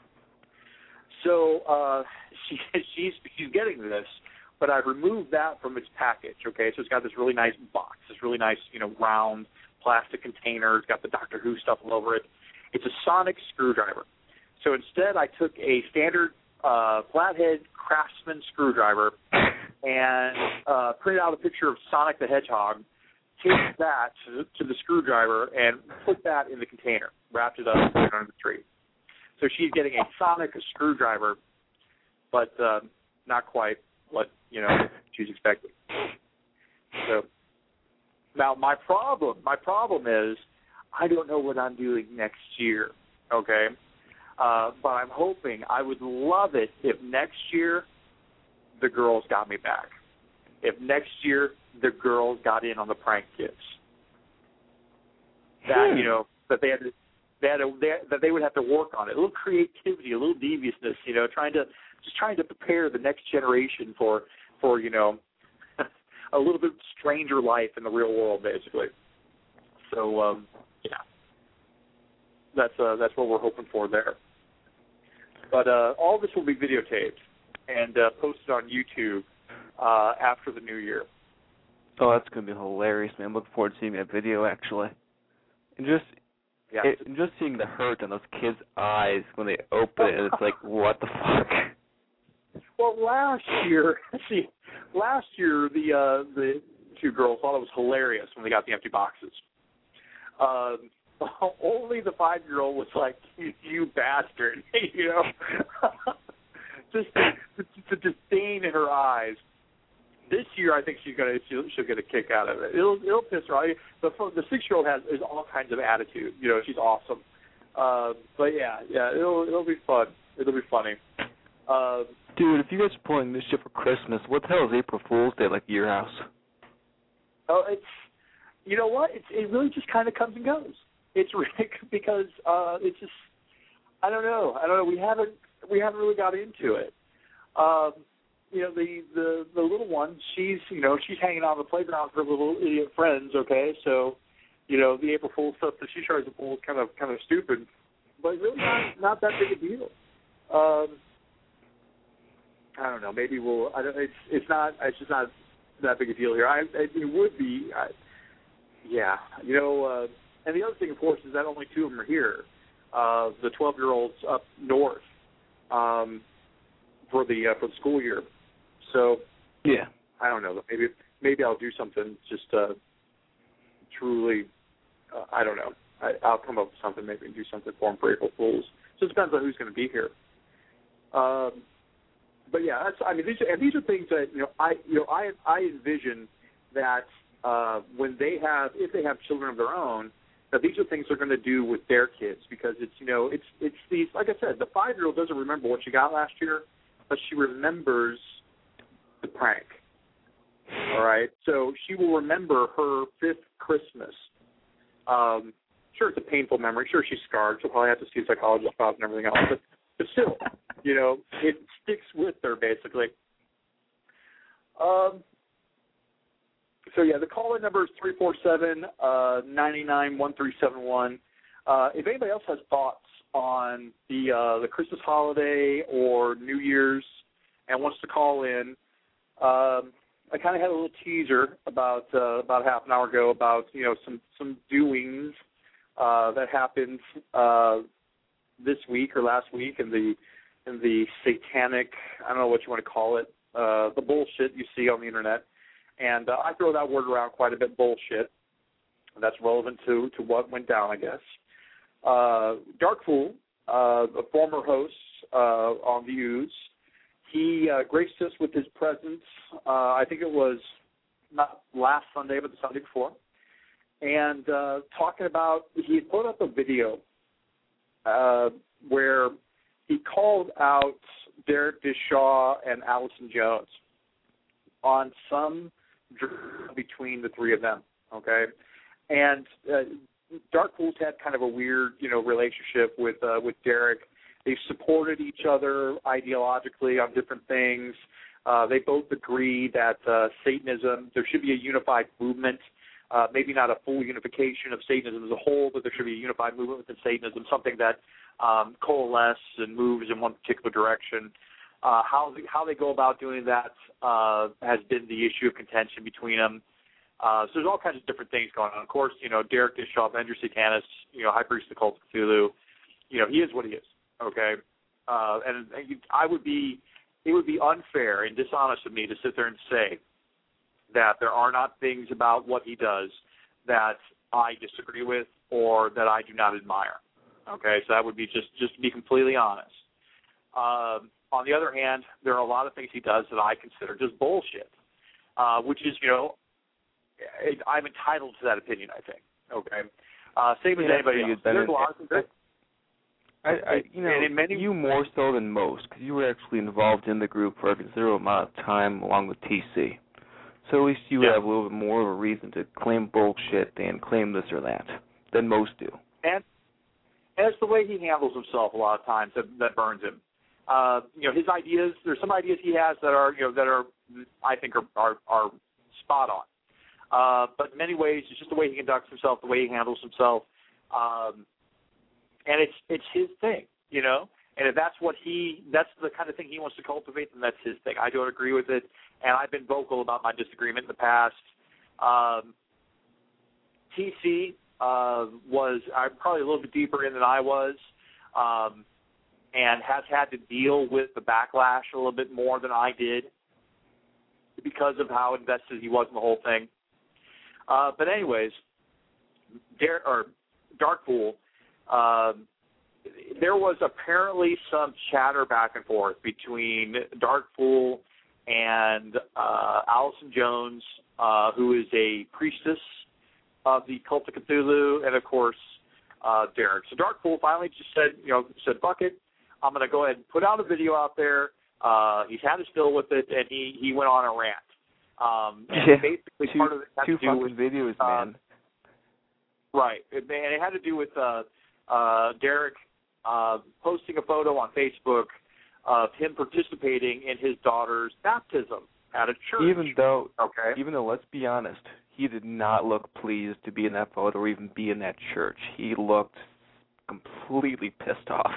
So uh, she she's she's getting this. But I've removed that from its package, okay? So it's got this really nice box, this really nice, you know, round plastic container. It's got the Doctor Who stuff all over it. It's a sonic screwdriver. So instead I took a standard uh, flathead Craftsman screwdriver and uh, printed out a picture of Sonic the Hedgehog, taped that to, to the screwdriver, and put that in the container, wrapped it up, and put it under the tree. So she's getting a sonic screwdriver, but uh, not quite what you know she's expecting. So now my problem, my problem is I don't know what I'm doing next year. Okay, uh, but I'm hoping I would love it if next year the girls got me back. If next year the girls got in on the prank kids. That you know that they had to, they had to, they, that they would have to work on it. A little creativity, a little deviousness. You know, trying to. Just trying to prepare the next generation for, for you know, a little bit stranger life in the real world, basically. So, um, yeah, that's uh, that's what we're hoping for there. But uh, all this will be videotaped and uh, posted on YouTube uh, after the new year. Oh, that's going to be hilarious, man. I'm looking forward to seeing that video, actually. And just yeah. it, and just seeing the hurt on those kids' eyes when they open it, and it's like, what the fuck? Well, last year, see, last year the uh, the two girls thought it was hilarious when they got the empty boxes. Um, only the five-year-old was like, "You, you bastard," you know, just the, the disdain in her eyes. this year, I think she's gonna she'll, she'll get a kick out of it. It'll it'll piss her off. The the six year old has is all kinds of attitude. You know, she's awesome. Uh, but yeah, yeah, it'll it'll be fun. It'll be funny. Uh, Dude, if you guys are pulling this shit for Christmas, what the hell is April Fool's Day like at your house? Oh, it's you know what? It's it really just kind of comes and goes. It's really because uh, it's just I don't know. I don't know. We haven't we haven't really got into it. Um, you know, the, the the little one, she's you know she's hanging out on the playground with her little idiot friends. Okay, so you know the April Fool's stuff that she tries to pull is kind of kind of stupid, but really not not that big a deal. Um, I don't know. Maybe we'll. I don't. It's it's not. It's just not that big a deal here. I it, it would be. I, yeah. You know. Uh, and the other thing, of course, is that only two of them are here. Uh, the twelve-year-olds up north um, for the uh, for the school year. So yeah. I don't know. Maybe maybe I'll do something just uh, truly. Uh, I don't know. I, I'll come up with something. Maybe do something for them for April Fools. So it depends on who's going to be here. Um, But yeah, that's. I mean, these are, and these are things that you know. I you know I I envision that uh, when they have, if they have children of their own, that these are things they're going to do with their kids because it's you know it's it's these like I said, the five year old doesn't remember what she got last year, but she remembers the prank. All right, so she will remember her fifth Christmas. Um, sure, it's a painful memory. Sure, she's scarred. She'll probably have to see a psychologist about and everything else, but, but still. You know, it sticks with her, basically. Um, so, yeah, the call-in number is three four seven, nine nine, one three seven one. Uh, if anybody else has thoughts on the uh, the Christmas holiday or New Year's and wants to call in, um, I kind of had a little teaser about uh, about half an hour ago about, you know, some, some doings uh, that happened uh, this week or last week in the in the satanic, I don't know what you want to call it, uh, the bullshit you see on the internet. And uh, I throw that word around quite a bit, bullshit. That's relevant to, to what went down, I guess. Uh, Dark Fool, uh, a former host uh, on Views, he uh, graced us with his presence, uh, I think it was not last Sunday, but the Sunday before, and uh, talking about, he had put up a video uh, where he called out Derek Dishaw and Allison Jones on some drama between the three of them, okay? And uh, Dark Fool's had kind of a weird, you know, relationship with uh, with Derek. They've supported each other ideologically on different things. Uh, they both agree that uh, Satanism, there should be a unified movement, uh, maybe not a full unification of Satanism as a whole, but there should be a unified movement within Satanism, something that Um, coalesce and moves in one particular direction. Uh, how they, how they go about doing that uh, has been the issue of contention between them. Uh, so there's all kinds of different things going on. Of course, you know, Derek Dishaw, Avenger Satanis, you know, High Priest of the Cult of Cthulhu, you know, he is what he is, okay? Uh, and I would be, it would be unfair and dishonest of me to sit there and say that there are not things about what he does that I disagree with or that I do not admire. Okay, so that would be just, just to be completely honest. Um, on the other hand, there are a lot of things he does that I consider just bullshit, uh, which is, you know, it, I'm entitled to that opinion, I think. Okay, uh, same as yeah, anybody else. There's a lot of things. I, I, you know, in many, you more so than most, because you were actually involved in the group for a considerable amount of time along with T C. So at least you yeah. have a little bit more of a reason to claim bullshit and claim this or that than most do. And And it's the way he handles himself a lot of times that, that burns him. Uh, you know, his ideas, there's some ideas he has that are, you know, that are, I think are, are, are spot on. Uh, but in many ways, it's just the way he conducts himself, the way he handles himself. Um, and it's, it's his thing, you know, and if that's what he, that's the kind of thing he wants to cultivate, then that's his thing. I don't agree with it. And I've been vocal about my disagreement in the past. Um, T C, Uh, was I'm probably a little bit deeper in than I was, um, and has had to deal with the backlash a little bit more than I did because of how invested he was in the whole thing. Uh, but anyways, Dar- or Dark Fool, uh, there was apparently some chatter back and forth between Dark Fool and uh, Allison Jones, uh, who is a priestess of the Cult of Cthulhu, and of course uh, Derek. So Darkpool finally just said, you know, said, "Fuck it, I'm going to go ahead and put out a video out there." Uh, he's had his fill with it, and he, he went on a rant. Um, and yeah, basically two, part of it had two to do fucking with, videos, uh, man. Right, and it had to do with uh, uh, Derek uh, posting a photo on Facebook of him participating in his daughter's baptism at a church. Even though, okay, even though, let's be honest, he did not look pleased to be in that photo or even be in that church. He looked completely pissed off.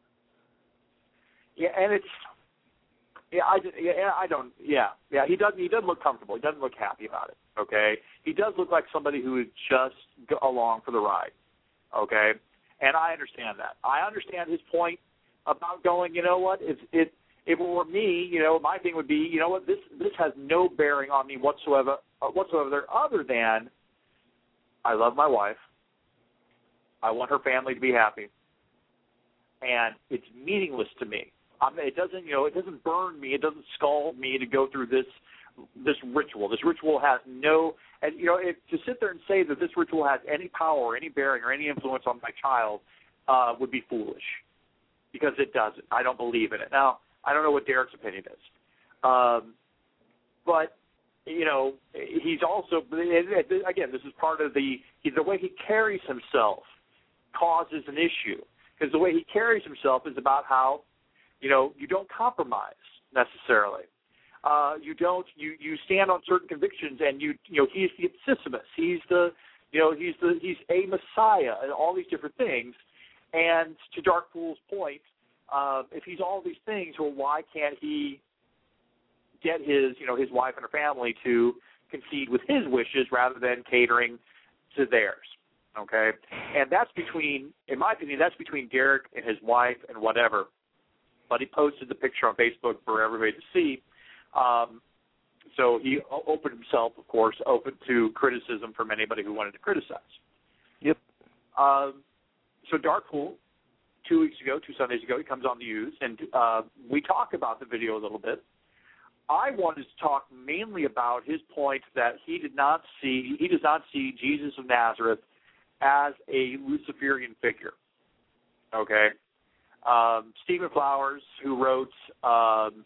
Yeah, and it's yeah, I yeah, I don't yeah, yeah. He doesn't he doesn't look comfortable. He doesn't look happy about it. Okay, he does look like somebody who is just go along for the ride. Okay, and I understand that. I understand his point about going. You know what? If it if it were me, you know, my thing would be, you know what? This this has no bearing on me whatsoever. Uh, whatsoever, other than I love my wife. I want her family to be happy, and it's meaningless to me. I mean, it doesn't, you know, it doesn't burn me. It doesn't scald me to go through this this ritual. This ritual has no, and you know, if, to sit there and say that this ritual has any power, or any bearing, or any influence on my child uh, would be foolish, because it doesn't. I don't believe in it. Now, I don't know what Derek's opinion is, um, but you know, he's also, again, this is part of the the way he carries himself causes an issue, because the way he carries himself is about how, you know, you don't compromise necessarily. Uh, you don't. You, you stand on certain convictions, and you you know he's the Sisyphus. He's the you know he's the he's a Messiah, and all these different things. And to Darkpool's point, uh, if he's all these things, well, why can't he get his you know his wife and her family to concede with his wishes rather than catering to theirs? Okay, and that's between, in my opinion, that's between Derek and his wife and whatever. But he posted the picture on Facebook for everybody to see. Um, so he opened himself, of course, open to criticism from anybody who wanted to criticize. Yep. Um, so Darkpool, two weeks ago, two Sundays ago, he comes on the Use, and uh, we talk about the video a little bit. I wanted to talk mainly about his point that he did not see, he does not see Jesus of Nazareth as a Luciferian figure. Okay. Um, Stephen Flowers, who wrote, um,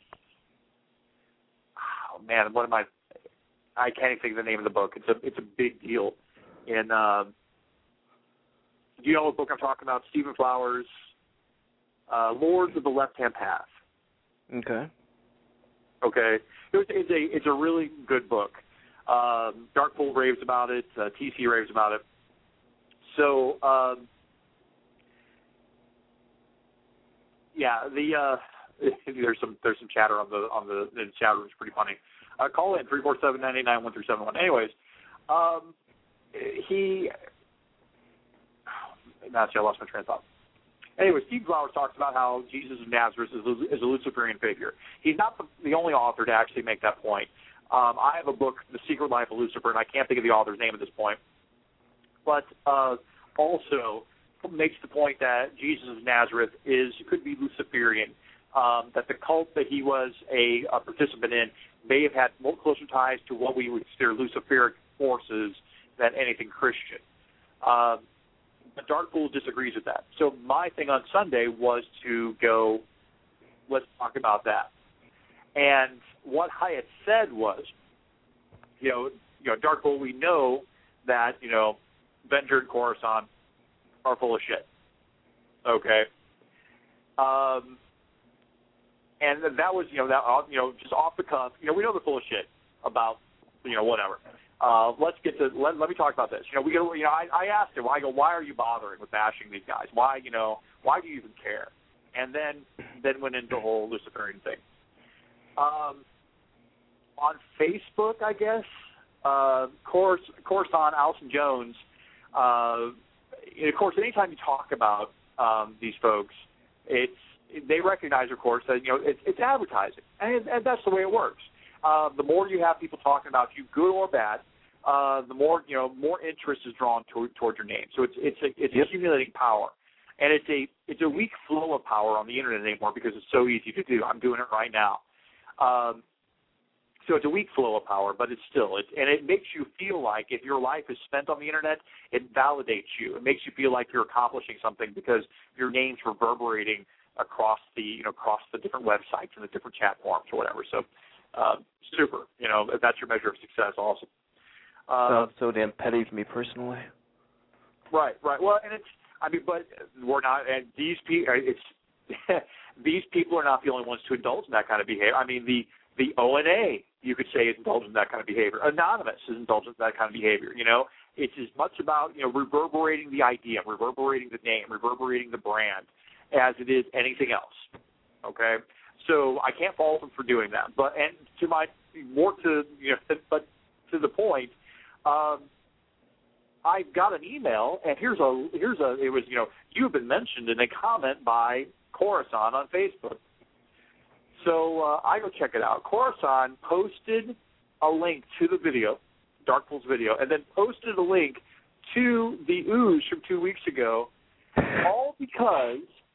oh man, what am I? I can't even think of the name of the book. It's a it's a big deal. In um, do you know what book I'm talking about? Stephen Flowers, uh, Lords of the Left-Hand Path. Okay. Okay. It's, it's a it's a really good book. Um, Darkpool raves about it. Uh, T C raves about it. So. Um, Yeah, the uh, there's some there's some chatter on the on the, the chat room. It's pretty funny. Uh, call in three four seven nine eight nine one three seven one. Anyways, um, he. Actually, I lost my train of thought. Anyway, Steve Flowers talks about how Jesus of Nazareth is a, is a Luciferian figure. He's not the, the only author to actually make that point. Um, I have a book, The Secret Life of Lucifer, and I can't think of the author's name at this point. But uh, also makes the point that Jesus of Nazareth is could be Luciferian, um, that the cult that he was a, a participant in may have had more closer ties to what we would consider Luciferic forces than anything Christian. Um, but Darkpool disagrees with that. So my thing on Sunday was to go, let's talk about that. And what I had said was, you know, you know, Darkpool, we know that, you know, Venger and Coruscant are full of shit. Okay. Um, and that was, you know, that you know, just off the cuff. You know, we know they're full of shit about, you know, whatever. Uh, let's get to let, let me talk about this. You know, we go. You know, I, I asked him. I go, why are you bothering with bashing these guys? Why, you know, why do you even care? And then then went into the whole Luciferian thing. Um, on Facebook, I guess, uh, course, course on Allison Jones. Uh, of course, anytime you talk about um, these folks, it's they recognize, of course, that you know it's, it's advertising, and, and that's the way it works. Uh, the more you have people talking about you, good or bad, uh, the more you know, more interest is drawn toward, toward your name. So it's it's a, it's yep. accumulating power, and it's a it's a weak flow of power on the internet anymore because it's so easy to do. I'm doing it right now. Um, So it's a weak flow of power, but it's still, it, and it makes you feel like if your life is spent on the internet, it validates you. It makes you feel like you're accomplishing something because your name's reverberating across the, you know, across the different websites and the different chat forums or whatever. So, uh, super. You know, if that's your measure of success, awesome. Uh, Sounds so damn petty to me personally. Right, right. Well, and it's, I mean, but we're not, and these people, it's, these people are not the only ones to indulge in that kind of behavior. I mean, the, the O N A, you could say, is indulgent in that kind of behavior. Anonymous is indulgent in that kind of behavior, you know. It's as much about, you know, reverberating the idea, reverberating the name, reverberating the brand, as it is anything else, okay? So I can't fault them for doing that. But, and to my, more to, you know, but to the point, um, I got an email, and here's a, here's a, it was, you know, you've been mentioned in a comment by Coruscant on Facebook. So uh, I go check it out. Coruscant posted a link to the video, Darkpool's video, and then posted a link to the ooze from two weeks ago, all because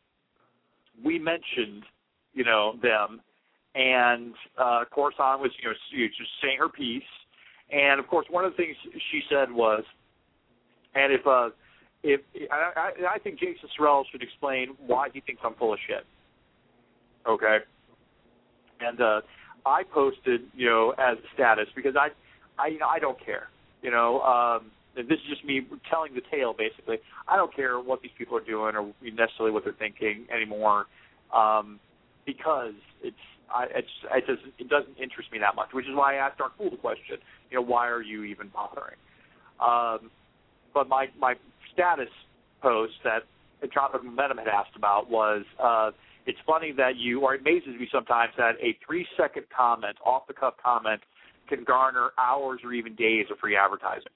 we mentioned, you know, them, and uh, Coruscant was, you know, just saying her piece, and of course, one of the things she said was, and if, uh, if I, I think Jason Sorrell should explain why he thinks I'm full of shit. Okay. And uh, I posted, you know, as a status because I, I, you know, I don't care. You know, um, this is just me telling the tale. Basically, I don't care what these people are doing or necessarily what they're thinking anymore, um, because it's, I, it's, it doesn't, it doesn't interest me that much. Which is why I asked Darkpool the question. You know, why are you even bothering? Um, but my my status post that Tropic Momentum had asked about was. Uh, It's funny that you, or it amazes me sometimes that a three-second comment, off-the-cuff comment, can garner hours or even days of free advertising.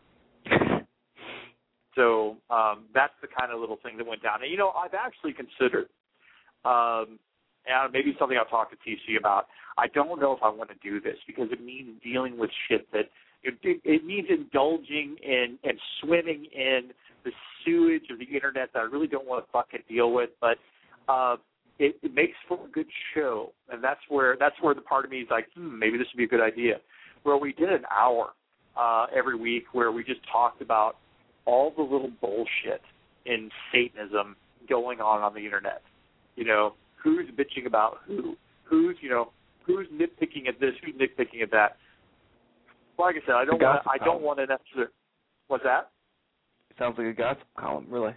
So um, that's the kind of little thing that went down. And, you know, I've actually considered, um, and maybe something I'll talk to T C about, I don't know if I want to do this because it means dealing with shit that, it, it means indulging in and swimming in the sewage of the Internet that I really don't want to fucking deal with, but uh, It, it makes for a good show, and that's where that's where the part of me is like, hmm, maybe this would be a good idea. Where we did an hour uh, every week where we just talked about all the little bullshit in Satanism going on on the Internet. You know, who's bitching about who? Who's you know who's nitpicking at this? Who's nitpicking at that? Like I said, I don't want I don't want to necessarily. What's that? It sounds like a gossip column, really.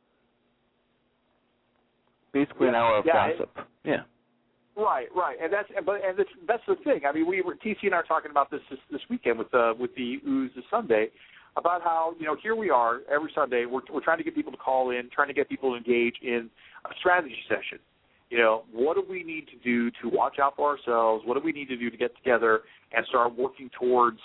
Basically, yeah, an hour of yeah, gossip. It, yeah. Right, right, and that's but and that's, that's the thing. I mean, we were T C and I were talking about this this, this weekend with uh, with the ooze this Sunday about how you know here we are every Sunday we're we're trying to get people to call in, trying to get people to engage in a strategy session. You know, what do we need to do to watch out for ourselves? What do we need to do to get together and start working towards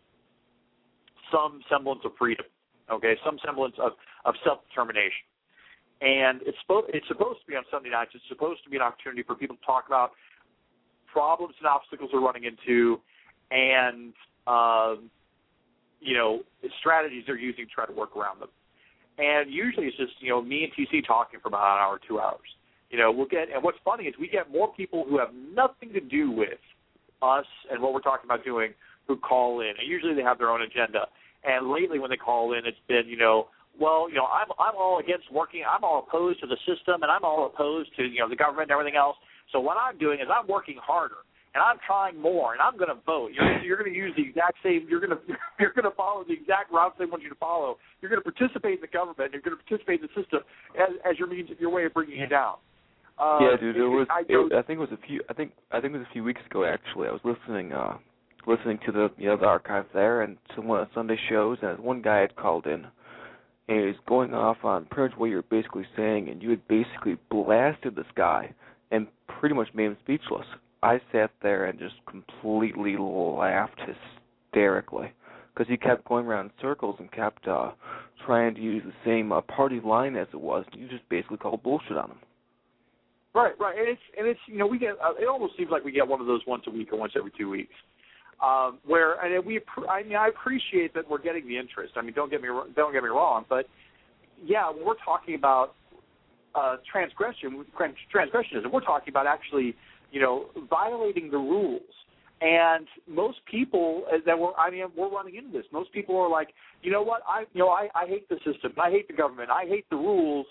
some semblance of freedom? Okay, some semblance of, of self-determination. And it's supposed, it's supposed to be on Sunday nights. It's supposed to be an opportunity for people to talk about problems and obstacles they're running into and, uh, you know, strategies they're using to try to work around them. And usually it's just, you know, me and T C talking for about an hour, two hours. You know, we'll get, and what's funny is we get more people who have nothing to do with us and what we're talking about doing who call in. And usually they have their own agenda. And lately when they call in, it's been, you know, well, you know, I'm I'm all against working. I'm all opposed to the system, and I'm all opposed to, you know, the government and everything else. So what I'm doing is I'm working harder, and I'm trying more, and I'm going to vote. You're, you're going to use the exact same. You're going to you're going to follow the exact route they want you to follow. You're going to participate in the government. And you're going to participate in the system as, as your means, your way of bringing it down. Uh, yeah, dude. It was. I, it, I think it was a few. I think I think it was a few weeks ago. Actually, I was listening. Uh, listening to the you know the archive there and to one of the Sunday shows, and one guy had called in. And he was going off on pretty much what you were basically saying, and you had basically blasted this guy and pretty much made him speechless. I sat there and just completely laughed hysterically because he kept going around in circles and kept uh, trying to use the same uh, party line as it was. And you just basically called bullshit on him. Right, right, and it's and it's you know we get uh, it almost seems like we get one of those once a week or once every two weeks. Um, where and we, I mean, I appreciate that we're getting the interest. I mean, don't get me don't get me wrong, but yeah, when we're talking about uh, transgression, transgressionism, we're talking about actually, you know, violating the rules And most people that were, I mean, we're running into this. Most people are like, you know what, I, you know, I, I hate the system, I hate the government, I hate the rules,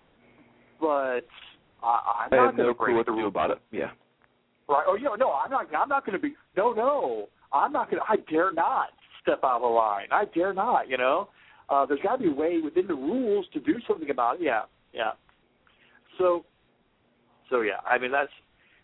but I, I'm I not have going no to clue break what the to do rules about it. Yeah. Right? Oh, you know, no, I'm not. I'm not going to be. No, no, I'm not going to. I dare not step out of the line. I dare not. You know, uh, there's got to be a way within the rules to do something about it. Yeah, yeah. So, so yeah. I mean, that's.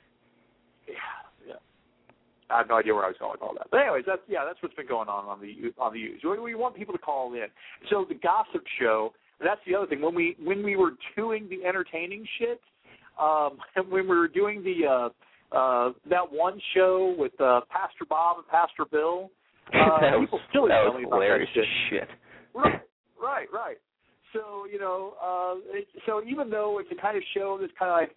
Yeah, yeah. I have no idea where I was going with all that. But anyways, that's yeah, that's what's been going on on the on the news. We, we want people to call in. So the gossip show. That's the other thing. When we when we were doing the entertaining shit, um, and when we were doing the. Uh, Uh, that one show with uh, Pastor Bob and Pastor Bill, uh, that was, people still that tell was me about hilarious that shit. shit. Right, right, right. So, you know, uh, it, so even though it's a kind of show that's kind of like,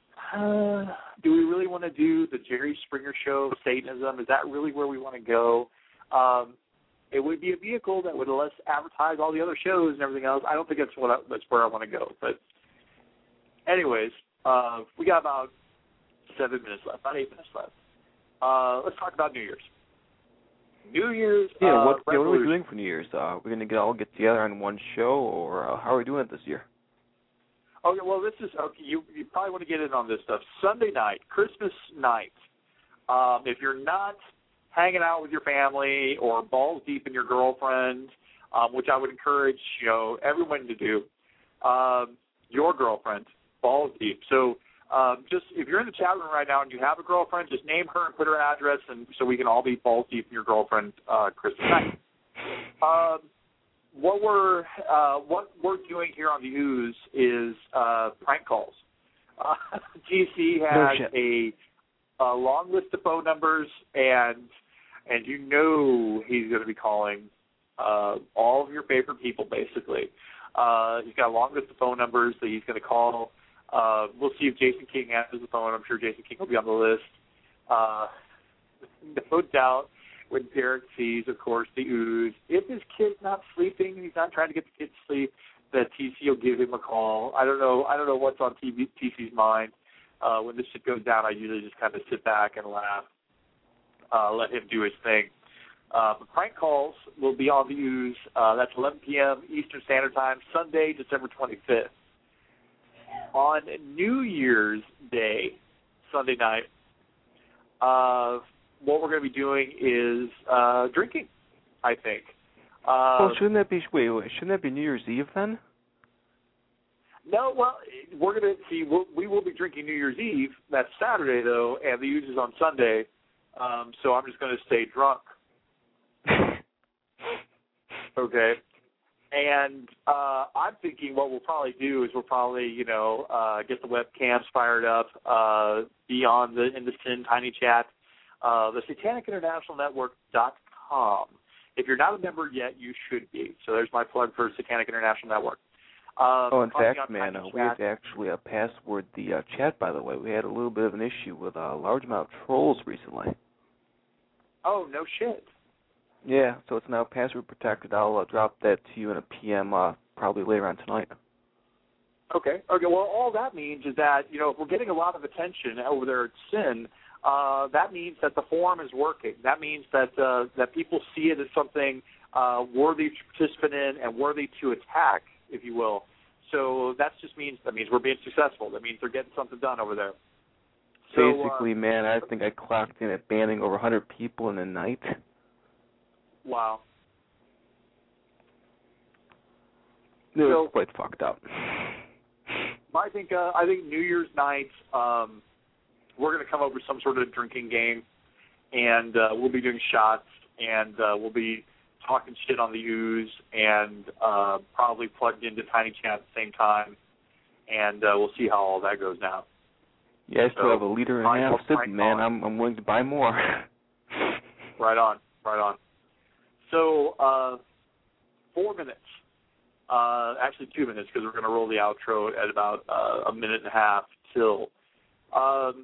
uh, do we really want to do the Jerry Springer show, Satanism? Is that really where we want to go? Um, it would be a vehicle that would let us advertise all the other shows and everything else. I don't think that's what I, that's where I want to go. But anyways, uh, we got about seven minutes left, about eight minutes left. Uh, let's talk about New Year's. New Year's. Yeah, uh, what, yeah, what are we resolution. doing for New Year's? Uh, we're gonna get all get together on one show, or uh, how are we doing it this year? Okay, well, this is okay. You you probably want to get in on this stuff. Sunday night, Christmas night. Um, if you're not hanging out with your family or balls deep in your girlfriend, um, which I would encourage you know everyone to do, um, your girlfriend, balls deep. So. Um, just if you're in the chat room right now and you have a girlfriend, just name her and put her address, and so we can all be balls deep in your girlfriend uh, Christmas night. Um, what we're uh, what we're doing here on the Ooze is uh, prank calls. Uh, G C has No a, a long list of phone numbers, and and you know he's going to be calling uh, all of your favorite people, basically. Uh, he's got a long list of phone numbers that he's going to call. Uh, we'll see if Jason King answers the phone. I'm sure Jason King will be on the list. Uh, no doubt when Derek sees, of course, the Ooze. If his kid's not sleeping, he's not trying to get the kid to sleep, that T C will give him a call. I don't know. I don't know what's on T C's mind. Uh, when this shit goes down, I usually just kind of sit back and laugh, uh, let him do his thing. Uh, but prank calls will be on the Ooze. Uh, that's eleven p.m. Eastern Standard Time, Sunday, December twenty-fifth. On New Year's Day, Sunday night, uh, what we're going to be doing is uh, drinking, I think. Uh, well, shouldn't that be wait, wait? Shouldn't that be New Year's Eve then? No, well, we're going to see. We'll, we will be drinking New Year's Eve. That's Saturday, though, and the Use is on Sunday. Um, so I'm just going to stay drunk. Okay. And uh, I'm thinking what we'll probably do is we'll probably, you know, uh, get the webcams fired up, uh, be on the in the Sin Tiny Chat, uh, the Satanic International Network dot com. If you're not a member yet, you should be. So there's my plug for Satanic International Network. Um, oh, in fact, on man, uh, Tiny we Chat. had to actually uh, password the uh, chat, by the way. We had a little bit of an issue with a large amount of trolls recently. Oh, no shit. Yeah, so it's now password protected. I'll uh, drop that to you in a P M uh, probably later on tonight. Okay. Okay. Well, all that means is that, you know, if we're getting a lot of attention over there at Sin, uh, that means that the forum is working. That means that uh, that people see it as something uh, worthy to participate in and worthy to attack, if you will. So that just means that means we're being successful. That means they're getting something done over there. So, Basically, uh, man, I think I clocked in at banning over one hundred people in a night. Wow. It was So, quite fucked up. I think uh, I think New Year's night um, we're going to come up with some sort of drinking game, and uh, we'll be doing shots, and uh, we'll be talking shit on the Ooze, and uh, probably plugged into Tiny Chat at the same time, and uh, we'll see how all that goes down. Yeah, I still So, have a liter and a half sitting, man. I'm I'm willing to buy more. Right on, right on. So, uh, four minutes. Uh, actually, two minutes because we're going to roll the outro at about uh, a minute and a half till. Um,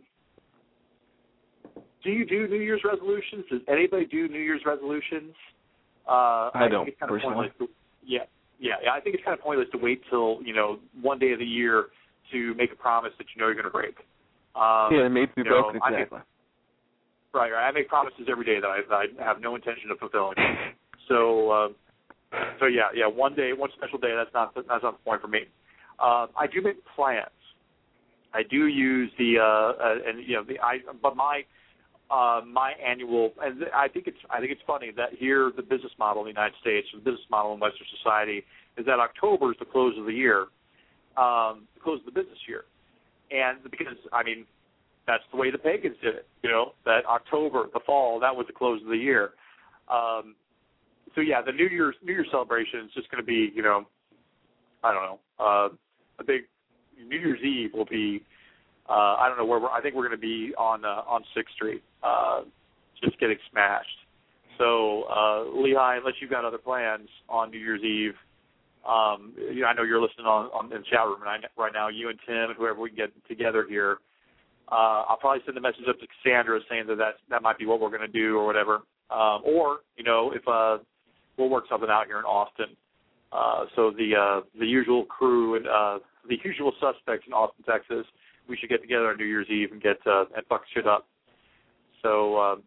do you do New Year's resolutions? Does anybody do New Year's resolutions? Uh, I, I think don't, it's kind of personally. pointless to, yeah, yeah, yeah. I think it's kind of pointless to wait till, you know, one day of the year to make a promise that you know you're going to break. Um, yeah, it made to be you know, broken, I think, exactly. right, right. I make promises every day that I, that I have no intention of fulfilling. So, uh, so yeah, yeah. One day, one special day. That's not that's not the point for me. Uh, I do make plans. I do use the uh, uh, and you know the I but my uh, my annual and I think it's I think it's funny that here the business model in the United States, the business model in Western society, is that October is the close of the year, um, the close of the business year, and because I mean that's the way the pagans did it, you know, that October, the fall, that was the close of the year. Um, so yeah, the New Year's New Year's celebration is just going to be, you know, I don't know, uh, a big New Year's Eve will be. Uh, I don't know where we're. I think we're going to be on uh, on Sixth Street, uh, just getting smashed. So uh, Lehigh, unless you've got other plans on New Year's Eve, um, you know, I know you're listening on, on in the chat room right, right now. You and Tim and whoever we can get together here. Uh, I'll probably send a message up to Cassandra saying that that's, that might be what we're going to do or whatever. Um, or you know, if uh, we'll work something out here in Austin. Uh, so the uh, the usual crew and uh, the usual suspects in Austin, Texas. We should get together on New Year's Eve and get uh, and fuck shit up. So, um,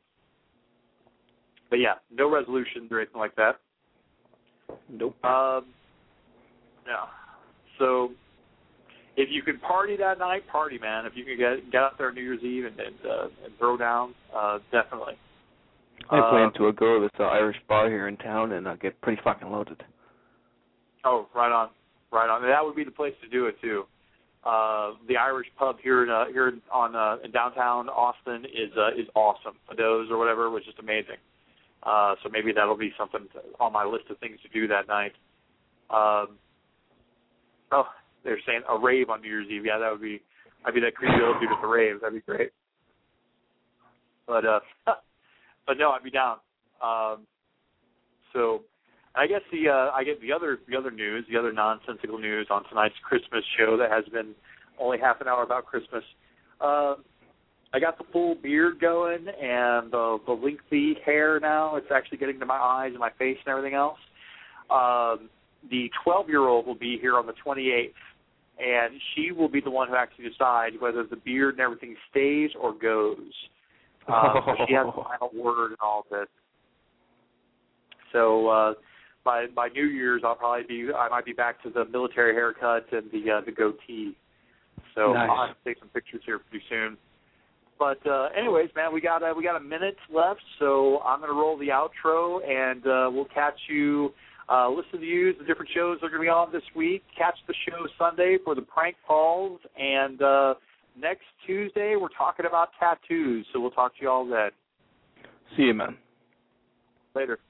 but yeah, no resolutions or anything like that. Nope. Um, yeah. So, if you can party that night, party, man. If you can get get out there on New Year's Eve and and, uh, and throw down, uh, definitely. I plan uh, to go to this uh, Irish bar here in town and uh, get pretty fucking loaded. Oh, right on, right on. And that would be the place to do it too. Uh, the Irish pub here in uh, here on uh, in downtown Austin is uh, is awesome. Ado's or whatever was just amazing. Uh, so maybe that'll be something to, on my list of things to do that night. Um, oh, they're saying a rave on New Year's Eve. Yeah, that would be. I'd be that creepy old dude at the rave. That'd be great. But uh, but no, I'd be down. Um, so. I guess the uh, I get the other the other news, the other nonsensical news on tonight's Christmas show that has been only half an hour about Christmas. Uh, I got the full beard going and the, the lengthy hair now. It's actually getting to my eyes and my face and everything else. Um, the twelve-year-old will be here on the twenty-eighth, and she will be the one who actually decides whether the beard and everything stays or goes. Um, so she has the final word in all of this. So. Uh, By by New Year's, I'll probably be I might be back to the military haircut and the uh, the goatee. So nice. I'll have to take some pictures here pretty soon. But uh, anyways, man, we got uh, we got a minute left, so I'm gonna roll the outro, and uh, we'll catch you. Uh, listen to you the different shows that are gonna be on this week. Catch the show Sunday for the prank calls, and uh, next Tuesday we're talking about tattoos. So we'll talk to you all then. See you, man. Later.